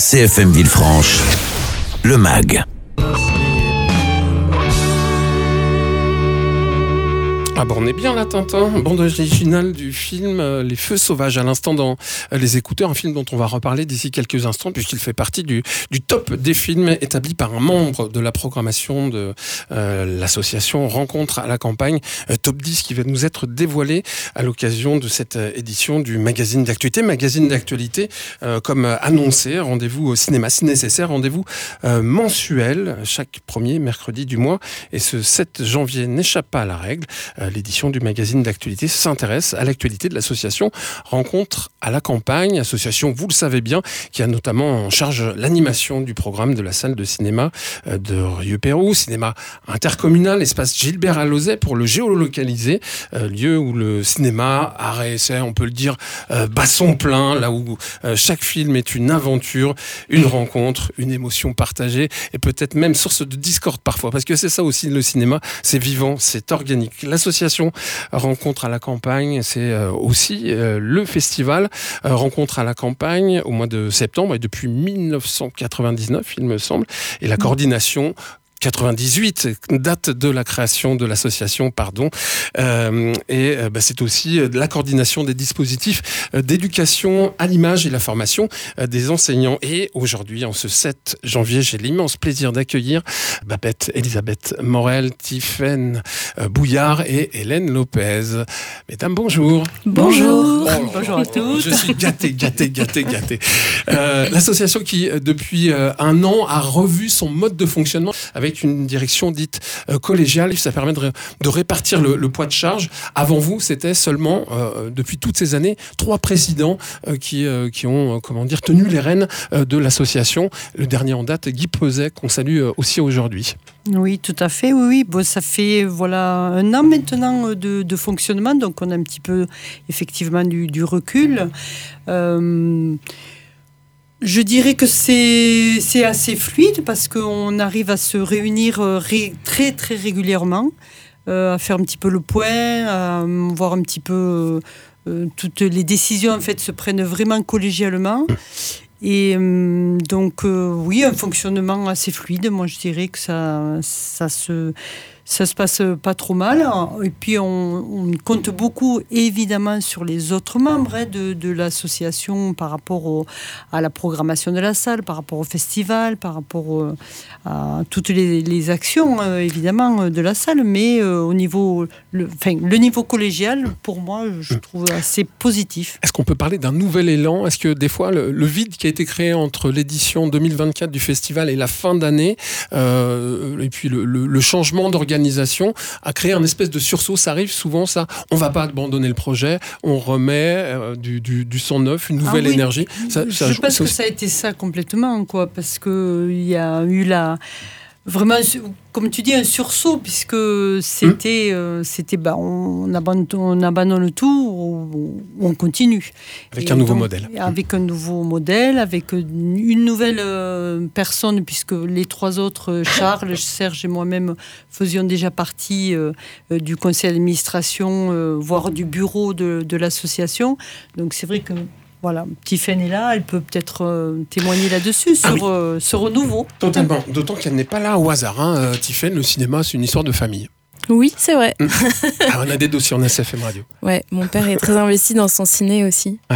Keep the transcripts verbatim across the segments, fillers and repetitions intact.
C F M Villefranche, le M A G. Ah bon, on est bien là, Tintin. Bande originale du film euh, Les Feux Sauvages, à l'instant dans euh, les écouteurs, un film dont on va reparler d'ici quelques instants, puisqu'il fait partie du, du top des films établi par un membre de la programmation de euh, l'association Rencontre à la campagne, euh, top dix, qui va nous être dévoilé à l'occasion de cette euh, édition du magazine d'actualité. Magazine d'actualité, euh, comme euh, annoncé, rendez-vous au cinéma si nécessaire, rendez-vous euh, mensuel, chaque premier mercredi du mois. Et ce sept janvier n'échappe pas à la règle. Euh, L'édition du magazine d'actualité s'intéresse à l'actualité de l'association Rencontre à la campagne, association, vous le savez bien, qui a notamment en charge l'animation du programme de la salle de cinéma de Rieux-Pérou, cinéma intercommunal, espace Gilbert Alauzet pour le géolocaliser, euh, lieu où le cinéma, art et essai, on peut le dire, euh, bat son plein, là où euh, chaque film est une aventure, une rencontre, une émotion partagée et peut-être même source de discorde parfois, parce que c'est ça aussi le cinéma, c'est vivant, c'est organique. L'association Rencontre à la campagne, c'est aussi le festival Rencontre à la campagne au mois de septembre et depuis dix-neuf cent quatre-vingt-dix-neuf, il me semble, et la coordination quatre-vingt-dix-huit, date de la création de l'association, pardon. Euh, et euh, bah, c'est aussi euh, la coordination des dispositifs euh, d'éducation à l'image et la formation euh, des enseignants. Et aujourd'hui, en ce sept janvier, j'ai l'immense plaisir d'accueillir Babette Elisabeth Morel, Tiffaine euh, Bouillard et Hélène Lopez. Mesdames, bonjour. Bonjour. Oh, bonjour à tous. Je suis gâté, gâté, gâté, gâté. Euh, l'association qui, depuis euh, un an, a revu son mode de fonctionnement avec une direction dite euh, collégiale. Ça permet de, de répartir le, le poids de charge. Avant vous, c'était seulement, euh, depuis toutes ces années, trois présidents euh, qui, euh, qui ont euh, comment dire, tenu les rênes euh, de l'association. Le dernier en date, Guy Peuzet, qu'on salue euh, aussi aujourd'hui. Oui, tout à fait. Oui, oui. Bon, ça fait voilà, un an maintenant de, de fonctionnement, donc on a un petit peu effectivement du, du recul. Euh, Je dirais que c'est, c'est assez fluide parce qu'on arrive à se réunir ré, très très régulièrement, euh, à faire un petit peu le point, à voir un petit peu euh, toutes les décisions en fait se prennent vraiment collégialement. Et euh, donc euh, oui, un fonctionnement assez fluide. Moi je dirais que ça, ça se... Ça se passe pas trop mal. Et puis, on, on compte beaucoup, évidemment, sur les autres membres hein, de, de l'association par rapport au, à la programmation de la salle, par rapport au festival, par rapport au, à toutes les, les actions, euh, évidemment, de la salle. Mais euh, au niveau, le, enfin, le niveau collégial, pour moi, je trouve assez positif. Est-ce qu'on peut parler d'un nouvel élan ? Est-ce que des fois, le, le vide qui a été créé entre l'édition deux mille vingt-quatre du festival et la fin d'année, euh, et puis le, le, le changement d'organisation, organisation a créé un espèce de sursaut, ça arrive souvent ça, on va pas abandonner le projet, on remet euh, du, du, du sang neuf, une nouvelle ah oui. énergie. Ça, Je ça, pense ça, que ça a été ça complètement, quoi, parce que il y a eu la vraiment, comme tu dis, un sursaut, puisque c'était, mmh. euh, c'était bah, on, abandonne, on abandonne tout, ou on continue. Avec et un nouveau donc, modèle. Avec un nouveau modèle, avec une nouvelle euh, personne, puisque les trois autres, Charles, Serge et moi-même, faisions déjà partie euh, du conseil d'administration, euh, voire du bureau de, de l'association. Donc c'est vrai que voilà, Tiffaine est là, elle peut peut-être euh, témoigner là-dessus, sur ah oui. euh, ce renouveau. Totalement, d'autant qu'elle n'est pas là au hasard. Hein. Euh, Tiffaine, le cinéma, c'est une histoire de famille. Oui, c'est vrai. Mmh. Ah, on a des dossiers en S F M Radio. Ouais, mon père est très investi dans son ciné aussi. Ouais.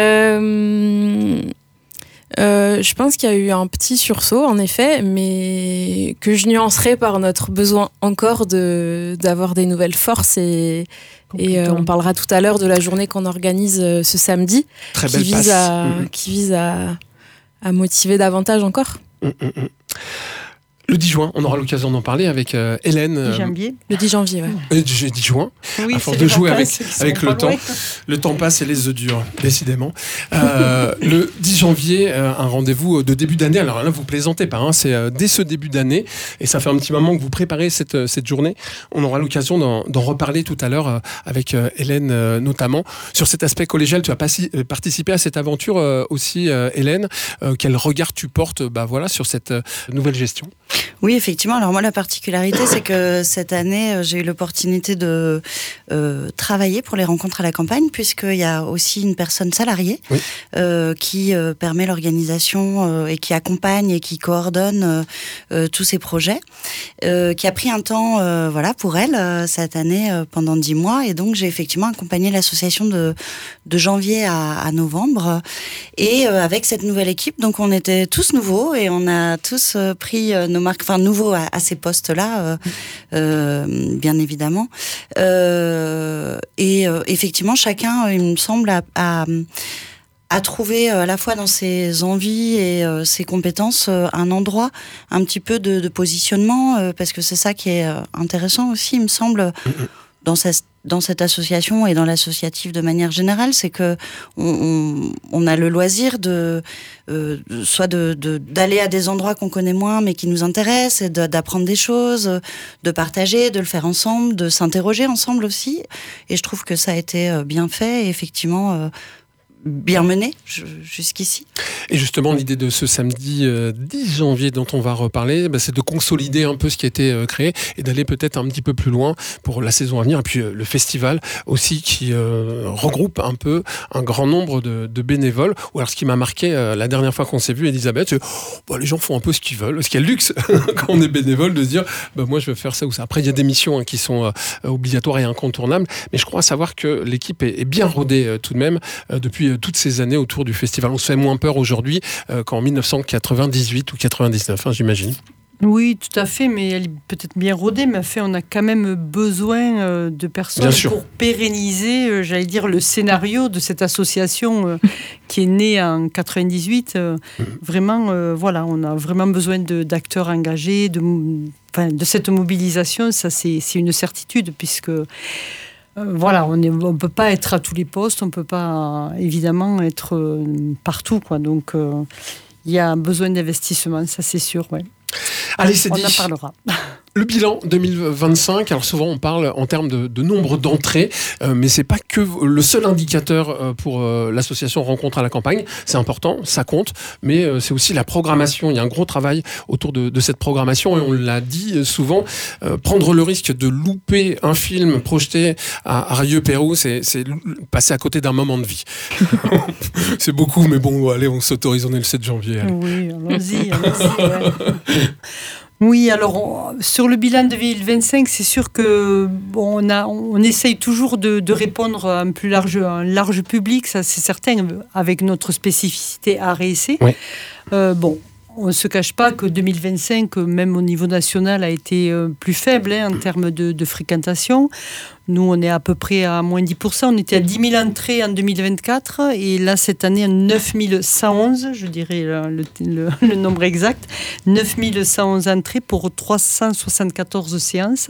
Euh... Euh, je pense qu'il y a eu un petit sursaut, en effet, mais que je nuancerais par notre besoin encore de, d'avoir des nouvelles forces. Et, et euh, on parlera tout à l'heure de la journée qu'on organise euh, ce samedi, Très qui belle vise, passe. à, mmh. qui vise à, à motiver davantage encore. Mmh, mmh. Le dix juin, on aura l'occasion d'en parler avec euh, Hélène. dix janvier. Le dix janvier, ouais. Euh, j'ai dix juin. Oui, à force de jouer avec, avec le temps. Loin. Le temps passe et les œufs durent, décidément. Euh, le dix janvier, euh, un rendez-vous de début d'année. Alors là, vous plaisantez pas, hein, c'est euh, dès ce début d'année. Et ça fait un petit moment que vous préparez cette, cette journée. On aura l'occasion d'en, d'en reparler tout à l'heure euh, avec euh, Hélène euh, notamment. Sur cet aspect collégial, tu as passi- participé à cette aventure euh, aussi, euh, Hélène. Euh, quel regard tu portes bah, voilà, sur cette euh, nouvelle gestion ? Oui, effectivement. Alors moi, la particularité, c'est que cette année, j'ai eu l'opportunité de euh, travailler pour les rencontres à la campagne, puisqu'il y a aussi une personne salariée oui. euh, qui euh, permet l'organisation euh, et qui accompagne et qui coordonne euh, euh, tous ces projets, euh, qui a pris un temps euh, voilà, pour elle euh, cette année euh, pendant dix mois. Et donc, j'ai effectivement accompagné l'association de, de janvier à, à novembre. Et euh, avec cette nouvelle équipe, donc on était tous nouveaux et on a tous euh, pris euh, nos marques, enfin nouveaux à, à ces postes-là, euh, euh, bien évidemment. Euh, et euh, effectivement, chacun, il me semble, a, a, a trouvé à la fois dans ses envies et euh, ses compétences euh, un endroit, un petit peu de, de positionnement, euh, parce que c'est ça qui est euh, intéressant aussi, il me semble, dans cette dans cette association et dans l'associatif de manière générale, c'est que on, on, on a le loisir de euh, soit de, de d'aller à des endroits qu'on connaît moins mais qui nous intéressent, et de, d'apprendre des choses, de partager, de le faire ensemble, de s'interroger ensemble aussi. Et je trouve que ça a été bien fait et effectivement euh, bien mené jusqu'ici. Et justement, l'idée de ce samedi euh, dix janvier dont on va reparler, bah, c'est de consolider un peu ce qui a été euh, créé et d'aller peut-être un petit peu plus loin pour la saison à venir. Et puis euh, le festival aussi qui euh, regroupe un peu un grand nombre de, de bénévoles. Ou alors ce qui m'a marqué euh, la dernière fois qu'on s'est vu, Elisabeth, c'est oh, bah, les gens font un peu ce qu'ils veulent. Ce qui est le luxe quand on est bénévole de se dire bah, moi je veux faire ça ou ça. Après il y a des missions hein, qui sont euh, obligatoires et incontournables. Mais je crois savoir que l'équipe est, est bien rodée euh, tout de même euh, depuis toutes ces années autour du festival. On se fait moins peur aujourd'hui euh, qu'en dix-neuf cent quatre-vingt-dix-huit ou quatre-vingt-dix-neuf, hein, j'imagine. Oui, tout à fait, mais elle est peut-être bien rodée, mais fait, on a quand même besoin euh, de personnes pour pérenniser, euh, j'allais dire, le scénario de cette association euh, qui est née en quatre-vingt-dix-huit. Euh, mmh. Vraiment, euh, voilà, on a vraiment besoin de, d'acteurs engagés, de, enfin, de cette mobilisation, ça c'est, c'est une certitude, puisque Euh, voilà, on ne peut pas être à tous les postes, on ne peut pas euh, évidemment être euh, partout, quoi. Donc, il euh, y a besoin d'investissement, ça c'est sûr, ouais. Allez, c'est on dit. en parlera. Le bilan deux mille vingt-cinq, alors souvent on parle en termes de, de nombre d'entrées, euh, mais c'est pas que le seul indicateur euh, pour euh, l'association Rencontre à la campagne. C'est important, ça compte, mais euh, c'est aussi la programmation. Il y a un gros travail autour de, de cette programmation et on l'a dit souvent, euh, prendre le risque de louper un film projeté à, à Rieux-Pérou, c'est, c'est passer à côté d'un moment de vie. C'est beaucoup, mais bon, allez, on s'autorise, on est le sept janvier. Allez. Oui, allons-y, allons-y, ouais. Oui, alors on, sur le bilan de deux mille vingt-cinq, c'est sûr que bon, on, a, on essaye toujours de, de répondre à un plus large, à un large public, ça c'est certain, avec notre spécificité art et essai. Oui. Euh, bon, on ne se cache pas que deux mille vingt-cinq, même au niveau national, a été plus faible hein, en termes de, de fréquentation. Nous, on est à peu près à moins dix pour cent. On était à dix mille entrées en deux mille vingt-quatre et là, cette année, à neuf mille cent onze, je dirais le, le, le nombre exact, neuf mille cent onze entrées pour trois cent soixante-quatorze séances.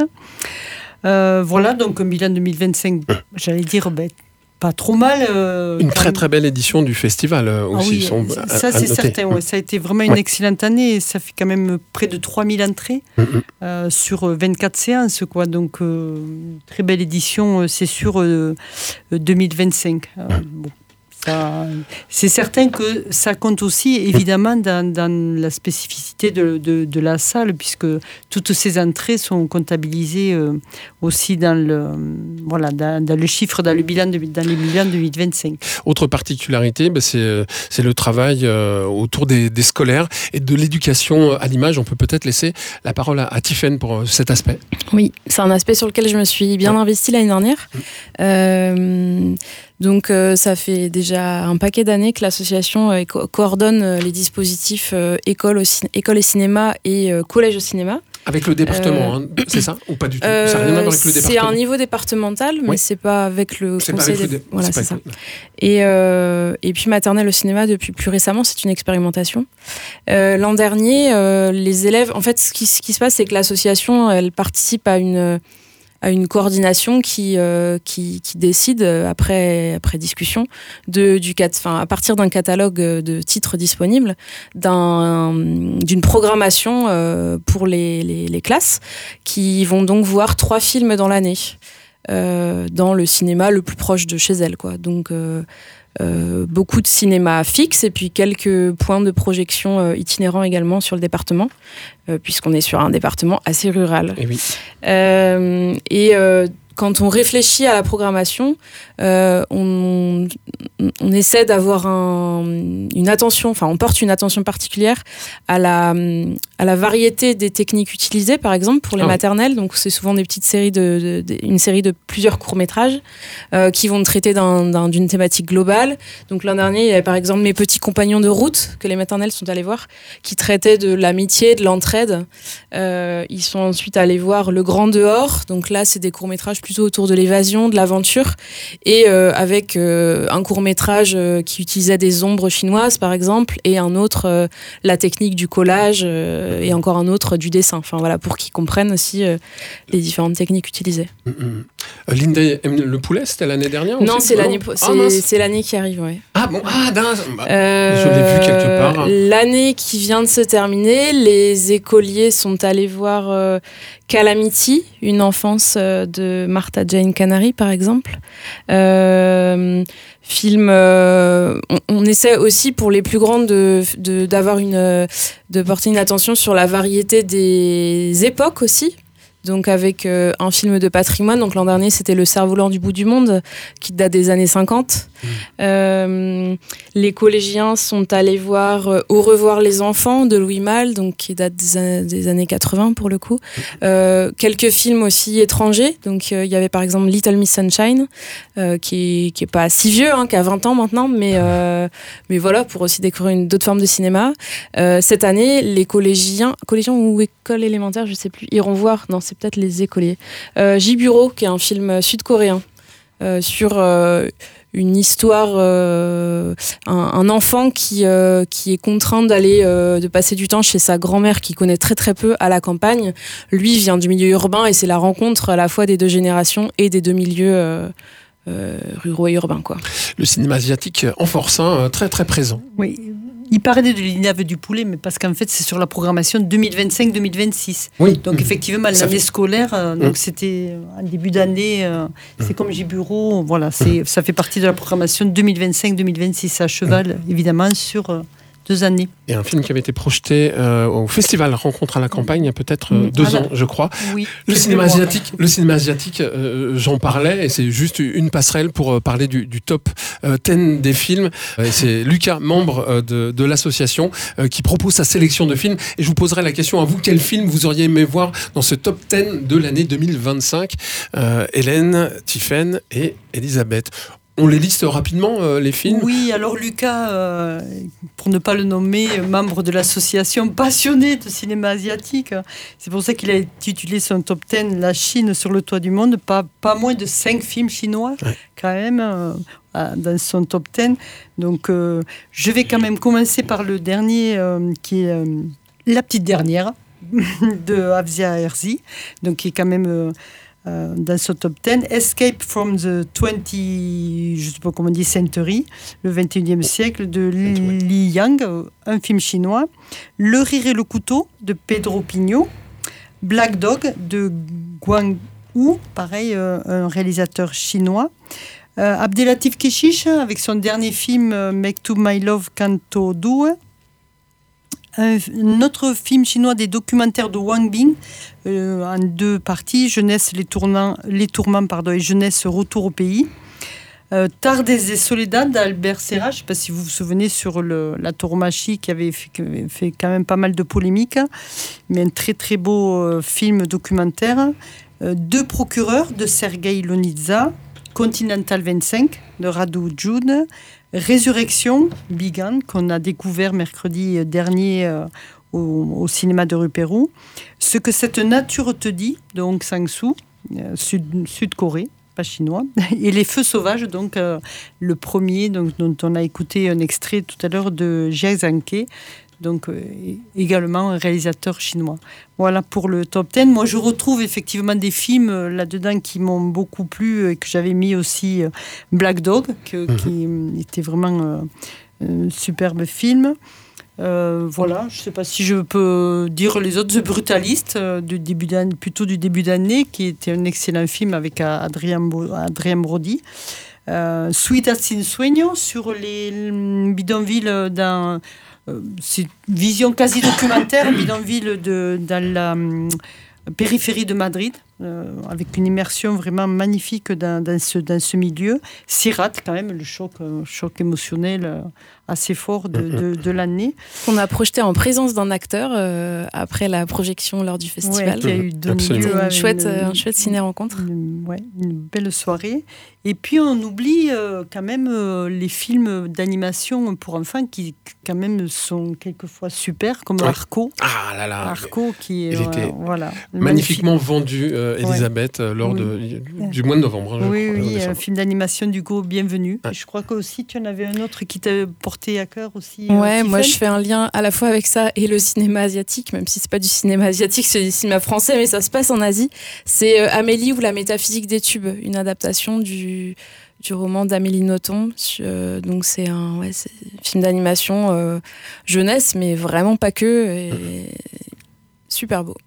Euh, voilà, donc un bilan deux mille vingt-cinq, j'allais dire, ben, pas trop mal. Euh, une très très belle édition du festival euh, aussi. Ah oui, sont ça c'est certain, ouais, ça a été vraiment une ouais. excellente année et ça fait quand même près de trois mille entrées mm-hmm. euh, sur vingt-quatre séances. Quoi. Donc euh, très belle édition, c'est sûr, euh, deux mille vingt-cinq. Euh, bon. Ça, c'est certain que ça compte aussi évidemment dans, dans la spécificité de, de, de la salle puisque toutes ces entrées sont comptabilisées euh, aussi dans le, voilà, dans, dans le chiffre, dans le bilan de, dans les bilans deux mille vingt-cinq. Autre particularité, bah c'est, c'est le travail euh, autour des, des scolaires et de l'éducation à l'image. On peut peut-être laisser la parole à, à Tiffaine pour euh, cet aspect. Oui, c'est un aspect sur lequel je me suis bien ouais. investie l'année dernière. Mmh. Euh, Donc euh, ça fait déjà un paquet d'années que l'association euh, co- coordonne euh, les dispositifs euh, école, au cin- école et cinéma et euh, collège au cinéma. Avec le département, euh, hein, c'est ça ou pas du tout euh, ça n'a rien à voir avec le département. C'est un niveau départemental, mais oui. c'est pas avec le c'est conseil. Pas avec des... le dé... Voilà, c'est, c'est pas ça. Et euh, et puis maternelle au cinéma depuis plus récemment, c'est une expérimentation. Euh, l'an dernier, euh, les élèves, en fait, ce qui, ce qui se passe, c'est que l'association, elle participe à une à une coordination qui euh, qui, qui décide après après discussion de du enfin à partir d'un catalogue de titres disponibles d'un d'une programmation euh, pour les, les les classes qui vont donc voir trois films dans l'année euh, dans le cinéma le plus proche de chez elles quoi. Donc euh, euh, beaucoup de cinéma fixe et puis quelques points de projection euh, itinérants également sur le département, euh, puisqu'on est sur un département assez rural. Et oui. Euh, et euh, quand on réfléchit à la programmation, euh, on, on essaie d'avoir un, une attention, enfin on porte une attention particulière à la, à la variété des techniques utilisées, par exemple pour les ah maternelles. Oui. Donc c'est souvent des petites séries de, de, de une série de plusieurs courts métrages euh, qui vont traiter d'un, d'un, d'une thématique globale. Donc l'an dernier, il y avait par exemple Mes petits compagnons de route que les maternelles sont allées voir, qui traitait de l'amitié, de l'entraide. Euh, ils sont ensuite allés voir Le Grand Dehors. Donc là, c'est des courts métrages plutôt autour de l'évasion, de l'aventure, et euh, avec euh, un court-métrage euh, qui utilisait des ombres chinoises, par exemple, et un autre, euh, la technique du collage, euh, et encore un autre, du dessin. Enfin, voilà, pour qu'ils comprennent aussi euh, les différentes techniques utilisées. Mmh, mmh. Euh, Linda aime le poulet, c'était l'année dernière Non, aussi, c'est, l'année, c'est, ah, c'est l'année qui arrive, oui. Ah bon, ah, bah, euh, je l'ai vu quelque part. L'année qui vient de se terminer, les écoliers sont allés voir euh, Calamity, une enfance euh, de Martha Jane Canary, par exemple. Euh, film, euh, on, on essaie aussi pour les plus grandes de, de, d'avoir une, de porter une attention sur la variété des époques aussi. Donc avec euh, un film de patrimoine. Donc l'an dernier, c'était Le Cerf-Volant du bout du monde, qui date des années cinquante. Mmh. Euh, les collégiens sont allés voir euh, Au revoir les enfants de Louis Malle, donc qui date des, des années quatre-vingts pour le coup. Euh, quelques films aussi étrangers. Donc il euh, y avait par exemple Little Miss Sunshine, euh, qui est, qui est pas si vieux, hein, qui a vingt ans maintenant, mais euh, mais voilà, pour aussi découvrir une d'autres formes de cinéma. Euh, cette année, les collégiens, collégiens ou écoles élémentaires, je sais plus, iront voir. Non, c'est peut-être les écoliers. Euh, Jiburo, qui est un film sud-coréen euh, sur euh, une histoire, euh, un, un enfant qui euh, qui est contraint d'aller euh, de passer du temps chez sa grand-mère qu'il connaît très très peu à la campagne. Lui vient du milieu urbain et c'est la rencontre à la fois des deux générations et des deux milieux euh, euh, ruraux et urbains, quoi. Le cinéma asiatique en force, hein, très très présent. Oui. Il parlait de l'I N A V du poulet, mais parce qu'en fait, c'est sur la programmation deux mille vingt-cinq deux mille vingt-six. Oui. Donc, effectivement, ça l'année fait... scolaire, euh, donc mmh. c'était en début d'année, euh, c'est mmh. comme Jiburo, voilà, c'est, mmh. ça fait partie de la programmation deux mille vingt-cinq deux mille vingt-six, à cheval, mmh. évidemment, sur euh, deux années. Et un film qui avait été projeté euh, au festival Rencontre à la campagne il y a peut-être euh, deux ah, ans, je crois. Oui. Le cinéma asiatique, le cinéma asiatique, euh, j'en parlais, et c'est juste une passerelle pour euh, parler du, du top euh, dix des films. Et c'est Lucas, membre euh, de, de l'association, euh, qui propose sa sélection de films. Et je vous poserai la question à vous, quel film vous auriez aimé voir dans ce top dix de l'année deux mille vingt-cinq? euh, Hélène, Tiffaine et Elisabeth. On les liste rapidement, euh, les films? Oui, alors Lucas, euh, pour ne pas le nommer, membre de l'association passionné de cinéma asiatique. C'est pour ça qu'il a intitulé son top dix La Chine sur le toit du monde. Pas, pas moins de cinq films chinois, ouais. quand même, euh, dans son top dix. Donc, euh, je vais quand même commencer par le dernier, euh, qui est euh, La Petite Dernière, de Afzia Herzi, donc qui est quand même... Euh, Euh, dans ce top dix, Escape from the twentieth, je sais pas comment on dit, century, le vingt et unième siècle, de Li Yang, un film chinois. Le Rire et le couteau, de Pedro Pino. Black Dog, de Guang Wu, pareil, euh, un réalisateur chinois. Euh, Abdelatif Keshish, avec son dernier film euh, Make to My Love Canto deux. Un, un autre film chinois, des documentaires de Wang Bing, euh, en deux parties, Jeunesse, les, tournants, les tourments pardon, et Jeunesse, retour au pays. Euh, Tardes et Soledad d'Albert Serra, je ne sais pas si vous vous souvenez, sur le, la tauromachie, qui avait fait, qui avait fait quand même pas mal de polémiques, mais un très très beau euh, film documentaire. Euh, Deux procureurs de Sergei Lonitza, Continental vingt-cinq de Radu Jude, Résurrection, Bigan, qu'on a découvert mercredi dernier euh, au, au cinéma de Rue Pérou. Ce que cette nature te dit, de Hong Sang-soo, euh, sud, Sud-Corée, pas chinois. Et Les Feux sauvages, donc euh, le premier, donc, dont on a écouté un extrait tout à l'heure, de Jia Zhangke, donc euh, également un réalisateur chinois. Voilà pour le top dix. Moi, je retrouve effectivement des films euh, là-dedans qui m'ont beaucoup plu et que j'avais mis aussi euh, Black Dog, que, mmh. qui était vraiment euh, un superbe film. Euh, voilà, je ne sais pas si je peux dire les autres. The Brutalist, euh, du début plutôt du début d'année, qui était un excellent film avec Adrien, Adrien Brody. euh, Suidas sin Sueño sur les bidonvilles dans... Euh, c'est une vision quasi documentaire, bidonville de, dans la euh, périphérie de Madrid, euh, avec une immersion vraiment magnifique dans, dans, ce, dans ce milieu. Sirat, quand même, le choc, euh, choc émotionnel euh, assez fort de, de, de l'année. Qu'on a projeté en présence d'un acteur euh, après la projection lors du festival. Ouais, qui a eu donné lieu à une chouette, une, euh, un chouette ciné-rencontre. Une, ouais, une belle soirée. Et puis on oublie euh, quand même euh, les films d'animation pour enfants qui quand même sont quelquefois super, comme ouais. Arco. Ah là là. Arco qui est il était euh, voilà, magnifiquement vendu, euh, Elisabeth, ouais. lors oui. de, du mois de novembre. Je oui, crois, oui, un film d'animation d'Hugo Bienvenu. Ouais. Et je crois que aussi tu en avais un autre qui t'a porté à cœur aussi. Ouais, euh, moi je fais un lien à la fois avec ça et le cinéma asiatique, même si c'est pas du cinéma asiatique, c'est du cinéma français, mais ça se passe en Asie. C'est euh, Amélie ou la métaphysique des tubes, une adaptation du du roman d'Amélie Nothomb. Euh, donc c'est un, ouais, c'est un film d'animation euh, jeunesse, mais vraiment pas que. Et super beau.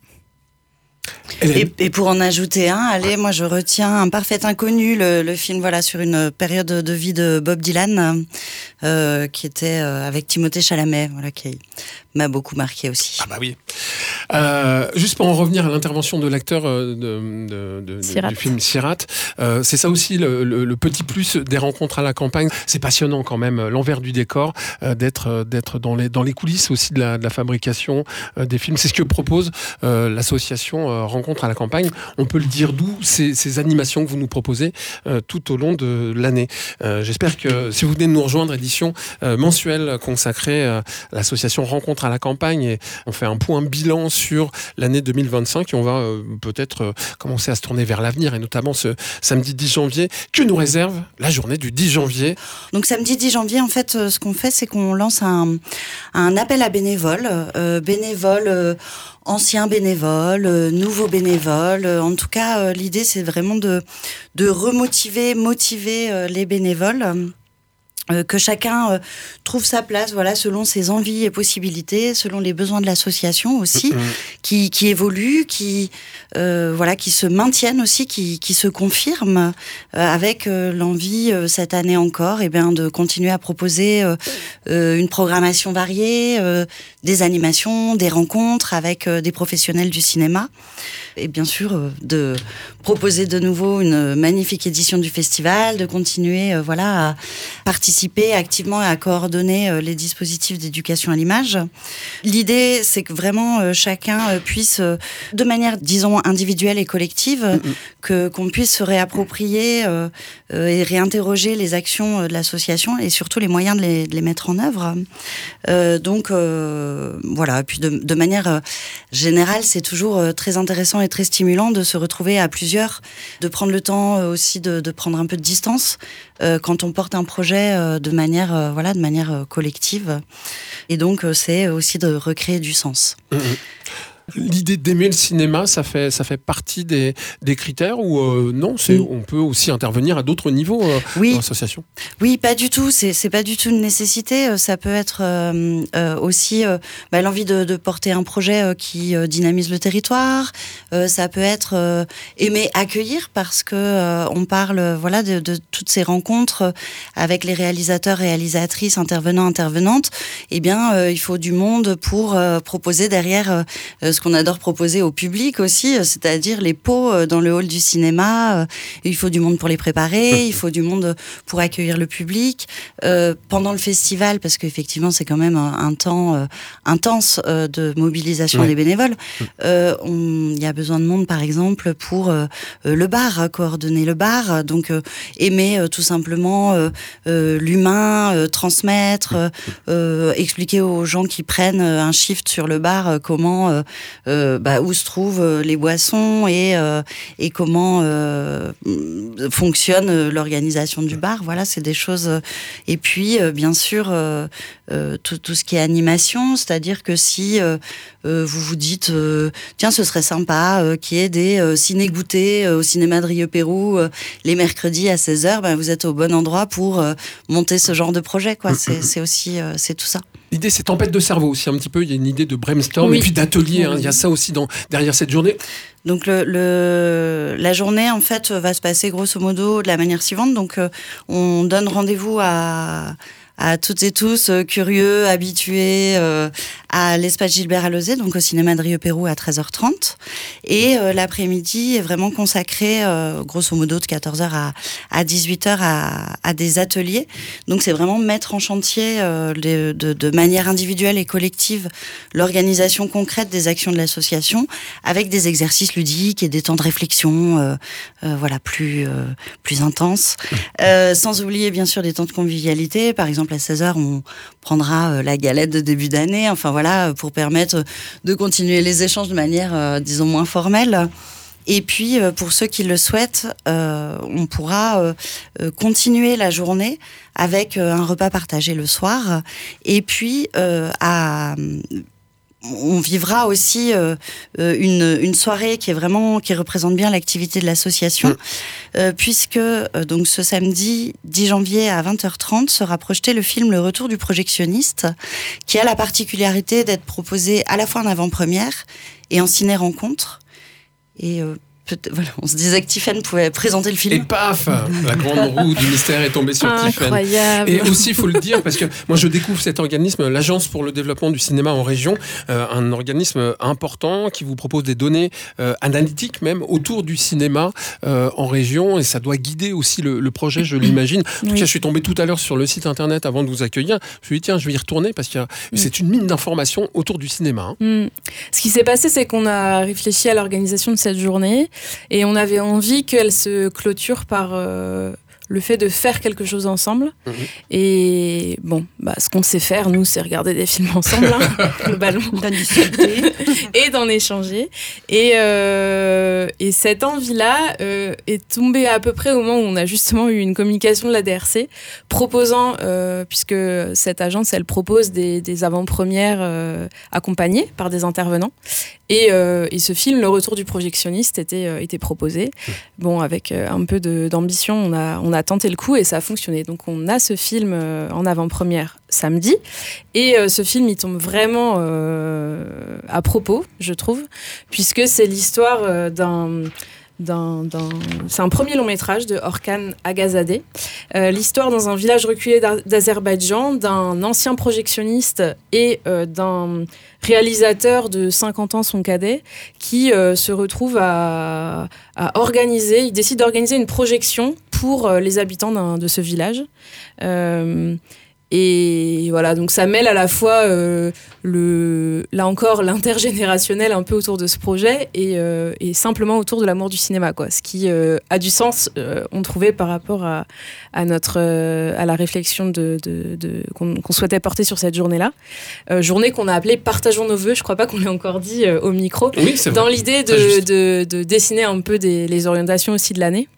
Et, et pour en ajouter un, allez, moi je retiens Un parfait inconnu, le, le film voilà sur une période de vie de Bob Dylan, euh, qui était euh, avec Timothée Chalamet, voilà, qui m'a beaucoup marqué aussi. Ah bah oui. Euh, juste pour en revenir à l'intervention de l'acteur euh, de, de, de, de, du film Sirat, euh, c'est ça aussi le, le, le petit plus des rencontres à la campagne. C'est passionnant quand même, l'envers du décor, euh, d'être, d'être dans, les, dans les coulisses aussi de la, de la fabrication euh, des films. C'est ce que propose euh, l'association euh, Rencontres à la campagne. On peut le dire d'où ces, ces animations que vous nous proposez euh, tout au long de l'année. Euh, j'espère que si vous venez de nous rejoindre, édition euh, mensuelle consacrée euh, à l'association Rencontres à la campagne, et on fait un point bilan sur l'année deux mille vingt-cinq et on va euh, peut-être euh, commencer à se tourner vers l'avenir, et notamment ce samedi dix janvier. Que nous réserve la journée du dix janvier? Donc samedi dix janvier, en fait, euh, ce qu'on fait, c'est qu'on lance un, un appel à bénévoles, euh, bénévoles euh, anciens bénévoles, euh, nouveaux bénévoles. Euh, en tout cas, euh, l'idée, c'est vraiment de, de remotiver, motiver euh, les bénévoles. Euh, que chacun euh, trouve sa place, voilà, selon ses envies et possibilités, selon les besoins de l'association aussi, mmh. qui, qui évoluent, qui, euh, voilà, qui se maintiennent aussi, qui, qui se confirment, euh, avec euh, l'envie euh, cette année encore, eh bien, de continuer à proposer euh, euh, une programmation variée, euh, des animations, des rencontres avec euh, des professionnels du cinéma, et bien sûr euh, de proposer de nouveau une magnifique édition du festival, de continuer, euh, voilà, à participer activement et à coordonner euh, les dispositifs d'éducation à l'image. L'idée, c'est que vraiment euh, chacun euh, puisse, euh, de manière, disons, individuelle et collective, euh, mm-hmm. que, qu'on puisse se réapproprier euh, euh, et réinterroger les actions euh, de l'association et surtout les moyens de les, de les mettre en œuvre. Euh, donc, euh, voilà. Puis de, de manière euh, générale, c'est toujours euh, très intéressant et très stimulant de se retrouver à plusieurs, de prendre le temps euh, aussi de, de prendre un peu de distance euh, quand on porte un projet euh, de manière, euh, voilà, de manière euh, collective. Et donc, euh, c'est aussi de recréer du sens. Mmh. L'idée d'aimer le cinéma, ça fait, ça fait partie des, des critères ou euh, non, c'est, on peut aussi intervenir à d'autres niveaux euh, oui. dans l'association? Oui, pas du tout. C'est, c'est pas du tout une nécessité. Ça peut être euh, euh, aussi euh, bah, l'envie de, de porter un projet euh, qui euh, dynamise le territoire. Euh, ça peut être euh, aimer accueillir parce que euh, on parle euh, voilà, de, de toutes ces rencontres avec les réalisateurs, réalisatrices, intervenants, intervenantes. Eh bien, euh, il faut du monde pour euh, proposer derrière euh, ce qu'on adore proposer au public aussi, c'est-à-dire les pots dans le hall du cinéma. Il faut du monde pour les préparer, il faut du monde pour accueillir le public. Euh, pendant le festival, parce qu'effectivement c'est quand même un, un temps euh, intense euh, de mobilisation ouais. des bénévoles, euh, on, il y a besoin de monde par exemple pour euh, le bar, coordonner le bar, donc euh, aimer euh, tout simplement euh, euh, l'humain, euh, transmettre, euh, expliquer aux gens qui prennent un shift sur le bar euh, comment... Euh, Euh, bah, où se trouvent euh, les boissons et, euh, et comment euh, fonctionne l'organisation du bar. Voilà, c'est des choses. Euh, et puis, euh, bien sûr, euh, euh, tout, tout ce qui est animation, c'est-à-dire que si euh, euh, vous vous dites, euh, tiens, ce serait sympa euh, qu'il y ait des euh, ciné-goûtés euh, au cinéma de Rieux-Pérou euh, les mercredis à seize heures, ben, vous êtes au bon endroit pour euh, monter ce genre de projet, quoi. C'est, c'est aussi, euh, c'est tout ça. L'idée, c'est tempête de cerveau aussi, un petit peu. Il y a une idée de brainstorm oui. et puis d'atelier. Hein. Il y a ça aussi dans, derrière cette journée. Donc, le, le, la journée, en fait, va se passer grosso modo de la manière suivante. Donc, euh, on donne rendez-vous à... à toutes et tous euh, curieux, habitués euh, à l'espace Gilbert Alauzet, donc au cinéma de Rieux-Pérou à treize heures trente. Et euh, l'après-midi est vraiment consacré, euh, grosso modo, de quatorze heures à, à dix-huit heures à, à des ateliers. Donc c'est vraiment mettre en chantier euh, les, de, de manière individuelle et collective l'organisation concrète des actions de l'association avec des exercices ludiques et des temps de réflexion euh, euh, voilà, plus, euh, plus intenses. Euh, sans oublier bien sûr des temps de convivialité, par exemple à seize heures, on prendra la galette de début d'année, enfin voilà, pour permettre de continuer les échanges de manière, euh, disons, moins formelle. Et puis, euh, pour ceux qui le souhaitent, euh, on pourra euh, continuer la journée avec euh, un repas partagé le soir. Et puis, euh, à... on vivra aussi euh, une, une soirée qui est vraiment qui représente bien l'activité de l'association, mmh. euh, puisque euh, donc ce samedi dix janvier à vingt heures trente sera projeté le film Le Retour du projectionniste, qui a la particularité d'être proposé à la fois en avant-première et en ciné-rencontre. Et euh, voilà, on se disait que Tiphaine pouvait présenter le film. Et paf, la grande roue du mystère est tombée sur Tiphaine. Incroyable. Et aussi, il faut le dire, parce que moi je découvre cet organisme, l'Agence pour le développement du cinéma en région, euh, un organisme important qui vous propose des données euh, analytiques même autour du cinéma euh, en région, et ça doit guider aussi le, le projet, je l'imagine. En tout oui. cas, je suis tombé tout à l'heure sur le site internet avant de vous accueillir. Je me suis dit, tiens, je vais y retourner parce que mm. c'est une mine d'informations autour du cinéma. Hein. Mm. Ce qui s'est passé, c'est qu'on a réfléchi à l'organisation de cette journée. Et on avait envie qu'elle se clôture par euh, le fait de faire quelque chose ensemble. Mmh. Et bon, bah, ce qu'on sait faire, nous, c'est regarder des films ensemble, hein, globalement. D'en discuter. Et d'en échanger. Et, euh, et cette envie-là euh, est tombée à peu près au moment où on a justement eu une communication de la D R C proposant, euh, puisque cette agence, elle propose des, des avant-premières euh, accompagnées par des intervenants. Et, euh, et ce film, Le Retour du projectionniste, était, euh, était proposé. Bon, avec euh, un peu de, d'ambition, on a, on a tenté le coup et ça a fonctionné. Donc on a ce film euh, en avant-première samedi. Et euh, ce film, il tombe vraiment euh, à propos, je trouve, puisque c'est l'histoire euh, d'un... D'un, d'un... C'est un premier long métrage de Orkan Agazadeh. Euh, l'histoire dans un village reculé d'Azerbaïdjan d'un ancien projectionniste et euh, d'un réalisateur de cinquante ans, son cadet, qui euh, se retrouve à, à organiser, il décide d'organiser une projection pour euh, les habitants d'un, de ce village. Euh, Et voilà, donc ça mêle à la fois, euh, le, là encore, l'intergénérationnel un peu autour de ce projet et, euh, et simplement autour de l'amour du cinéma, quoi. Ce qui euh, a du sens, euh, on trouvait, par rapport à, à, notre, euh, à la réflexion de, de, de, qu'on, qu'on souhaitait porter sur cette journée-là. Euh, journée qu'on a appelée Partageons nos vœux, je crois pas qu'on l'ait encore dit euh, au micro, oui, c'est dans vrai. l'idée de, de, de dessiner un peu des, les orientations aussi de l'année.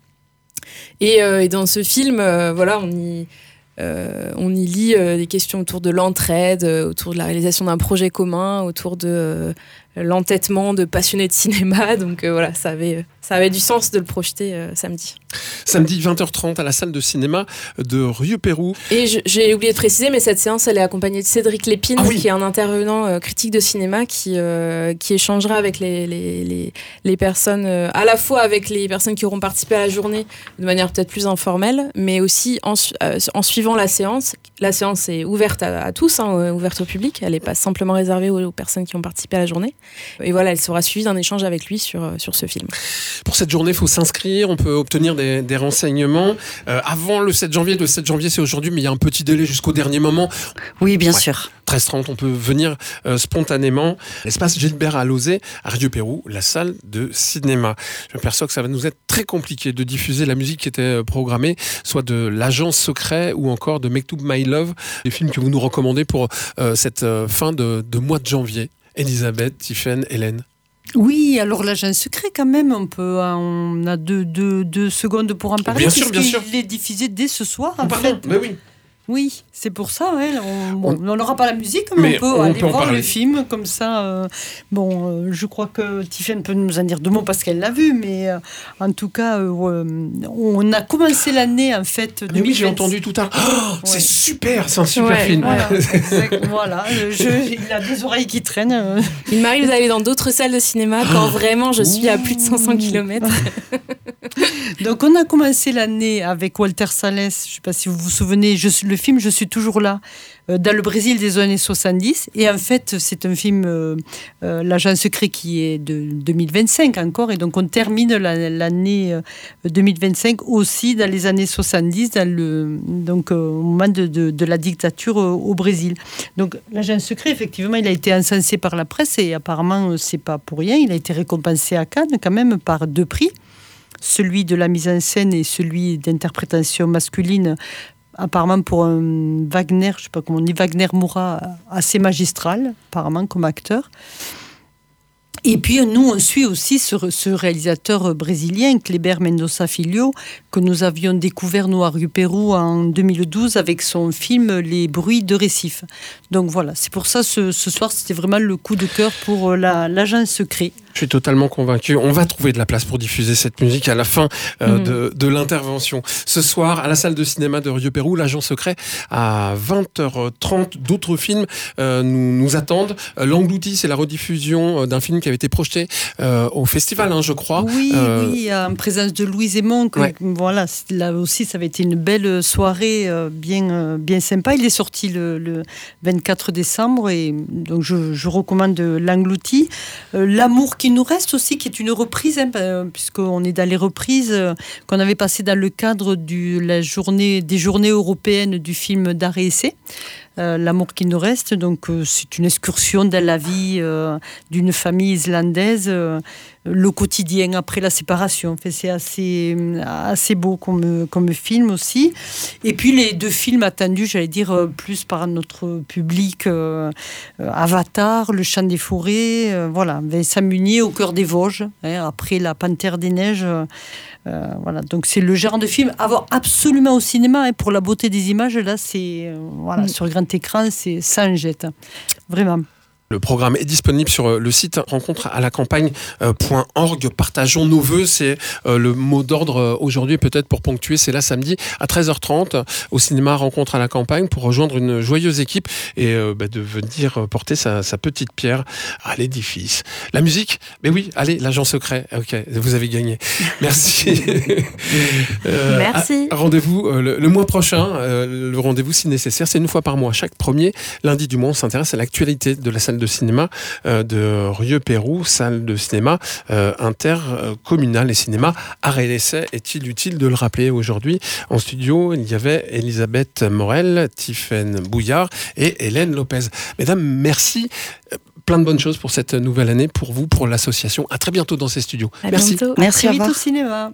Et, euh, et dans ce film, euh, voilà, on y... Euh, on y lit euh, des questions autour de l'entraide, euh, autour de la réalisation d'un projet commun, autour de euh, l'entêtement de passionnés de cinéma. Donc euh, voilà, ça avait, ça avait du sens de le projeter euh, samedi. Samedi vingt heures trente à la salle de cinéma de Rieux-Pérou. Et je, j'ai oublié de préciser, mais cette séance, elle est accompagnée de Cédric Lépine, ah oui. qui est un intervenant euh, critique de cinéma qui, euh, qui échangera avec les, les, les, les personnes, euh, à la fois avec les personnes qui auront participé à la journée de manière peut-être plus informelle, mais aussi en, euh, en suivant la séance. La séance est ouverte à, à tous, hein, ouverte au public. Elle n'est pas simplement réservée aux, aux personnes qui ont participé à la journée. Et voilà, elle sera suivie d'un échange avec lui sur, sur ce film. Pour cette journée, il faut s'inscrire. On peut obtenir des, des renseignements. Euh, avant le sept janvier, le sept janvier, c'est aujourd'hui, mais il y a un petit délai jusqu'au dernier moment. Oui, bien ouais. sûr. treize heures trente, on peut venir euh, spontanément. L'espace Gilbert Alauzet à Rieux-Pérou, la salle de cinéma. Je m'aperçois que ça va nous être très compliqué de diffuser la musique qui était programmée, soit de l'Agence Secret ou encore de Mektoub My Love, les films que vous nous recommandez pour euh, cette euh, fin de, de mois de janvier. Elisabeth, Tiphaine, Hélène. Oui, alors l'Agence Secret quand même, on, peut, on a deux, deux, deux secondes pour en parler. Bien sûr, bien sûr. Il est diffusé dès ce soir, en Pardon, fait. mais oui. Oui, c'est pour ça. Ouais, on n'aura pas la musique, mais, mais on peut on aller peut voir le film comme ça. Euh, bon, euh, je crois que Tiffaine peut nous en dire deux mots parce qu'elle l'a vu, mais euh, en tout cas, euh, on a commencé l'année en fait. Ah, oui, j'ai entendu tout à l'heure. Oh, ouais. C'est super, c'est un super ouais, film. Voilà, exact, voilà. Je, il a des oreilles qui traînent. Il m'arrive d'aller dans d'autres salles de cinéma quand vraiment je suis à plus de cinq cents kilomètres. Donc on a commencé l'année avec Walter Salles, je ne sais pas si vous vous souvenez, je, le film Je suis toujours là, euh, dans le Brésil des années soixante-dix. Et en fait, c'est un film, euh, euh, L'Agent secret, qui est de deux mille vingt-cinq encore. Et donc on termine la, l'année euh, deux mille vingt-cinq aussi dans les années soixante-dix, dans le, donc, euh, au moment de, de, de la dictature euh, au Brésil. Donc L'Agent secret, effectivement, il a été encensé par la presse et apparemment, ce n'est pas pour rien. Il a été récompensé à Cannes quand même par deux prix. Celui de la mise en scène et celui d'interprétation masculine, apparemment pour un Wagner, je sais pas comment on dit, Wagner Moura, assez magistral, apparemment comme acteur. Et puis nous, on suit aussi ce, ce réalisateur brésilien, Kleber Mendonça Filho, que nous avions découvert, nous, à Rio Pérou en deux mille douze, avec son film Les bruits de Recife. Donc voilà, c'est pour ça, ce, ce soir, c'était vraiment le coup de cœur pour la, l'Agent secret. Je suis totalement convaincu. On va trouver de la place pour diffuser cette musique à la fin euh, mmh. de, de l'intervention. Ce soir, à la salle de cinéma de Rio Pérou, L'Agent secret, à vingt heures trente, d'autres films euh, nous, nous attendent. L'Englouti, c'est la rediffusion d'un film qui avait été projeté euh, au festival, hein, je crois. Oui, euh... oui, en présence de Louise Aymon. Que, ouais. Voilà, là aussi, ça avait été une belle soirée, euh, bien, euh, bien sympa. Il est sorti le, le vingt-quatre décembre, et donc je, je recommande L'Englouti. Euh, L'amour qui nous reste aussi, qui est une reprise, hein, puisqu'on est dans les reprises euh, qu'on avait passées dans le cadre du, la journée, des journées européennes du film d'art et essai. Euh, L'amour qui nous reste, donc euh, c'est une excursion dans la vie euh, d'une famille islandaise, euh, le quotidien après la séparation. Enfin, c'est assez, assez beau comme, comme film aussi. Et puis les deux films attendus, j'allais dire, euh, plus par notre public, euh, euh, Avatar, Le Chant des forêts, euh, voilà, Vincent Munier, Au cœur des Vosges, hein, après La Panthère des neiges. Euh, Euh, voilà, donc c'est le genre de film à voir absolument au cinéma, hein, pour la beauté des images. Là, c'est euh, voilà, mmh. sur grand écran, c'est ça en jette, vraiment. Le programme est disponible sur le site rencontre à la campagne point org. Partageons nos vœux, c'est le mot d'ordre aujourd'hui, peut-être pour ponctuer. C'est là samedi à treize heures trente au cinéma Rencontre à la campagne pour rejoindre une joyeuse équipe et euh, bah, de venir porter sa, sa petite pierre à l'édifice. La musique, mais oui, allez, L'Agent secret. Ok, vous avez gagné. Merci. euh, Merci. À, rendez-vous euh, le, le mois prochain. Euh, le rendez-vous, si nécessaire, c'est une fois par mois. Chaque premier lundi du mois, on s'intéresse à l'actualité de la salle de cinéma euh, de Rio Pérou, salle de cinéma euh, intercommunale et cinéma art et essai. Est-il utile de le rappeler aujourd'hui? En studio, il y avait Elisabeth Morel, Tiffaine Bouillard et Hélène Lopez. Mesdames, merci. Plein de bonnes choses pour cette nouvelle année, pour vous, pour l'association. À très bientôt dans ces studios. À merci. Bientôt. Merci, à très vite au cinéma.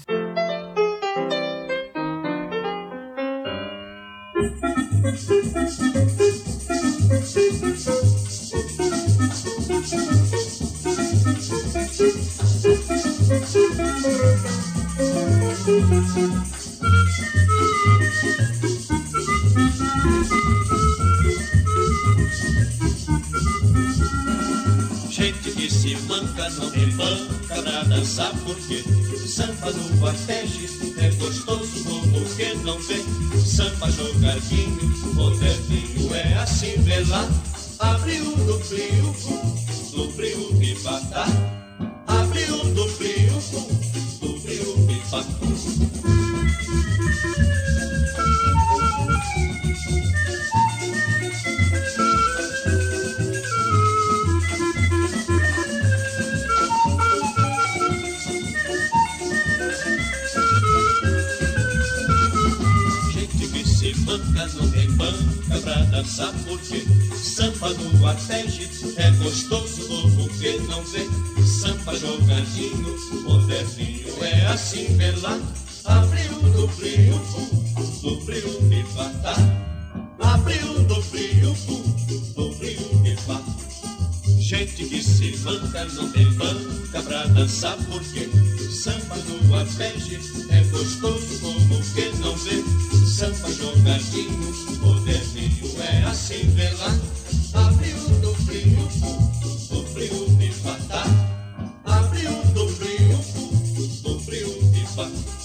Gente que se manca não tem banca pra dançar, porque samba no guartege é gostoso como que não vem. Samba jogadinho, moderninho é assim, vê lá. Abriu do frio, do frio me bata. Abriu do frio, do frio me bata. Banca não tem banca pra dançar, porque samba no guartege é gostoso como que não vê. Samba jogadinho, moderninho é assim, vê lá. Abriu do frio, do frio me bata. Abriu do frio, do frio me bata. Gente que se manca não tem banca pra dançar, porque samba no guartege é gostoso como que não vê. samba jogadinho, moderninho é assim, vê lá. Abriu do frio, do frio de fatar. Abriu do frio, do frio de fatar.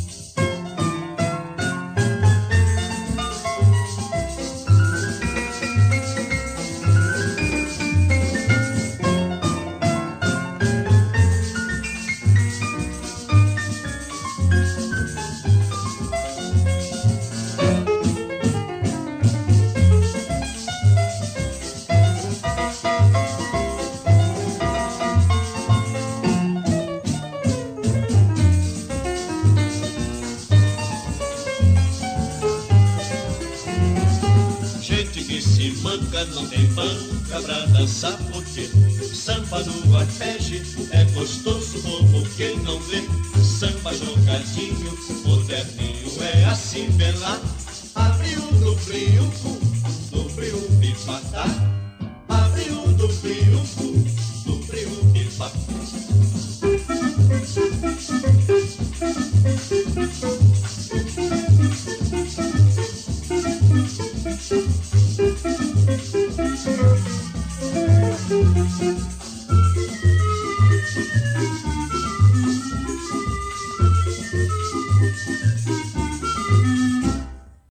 Não tem banca pra dançar porque samba no arpege é gostoso como quem não vê. Samba jogadinho, moderninho é assim, vê lá. Abriu no frio,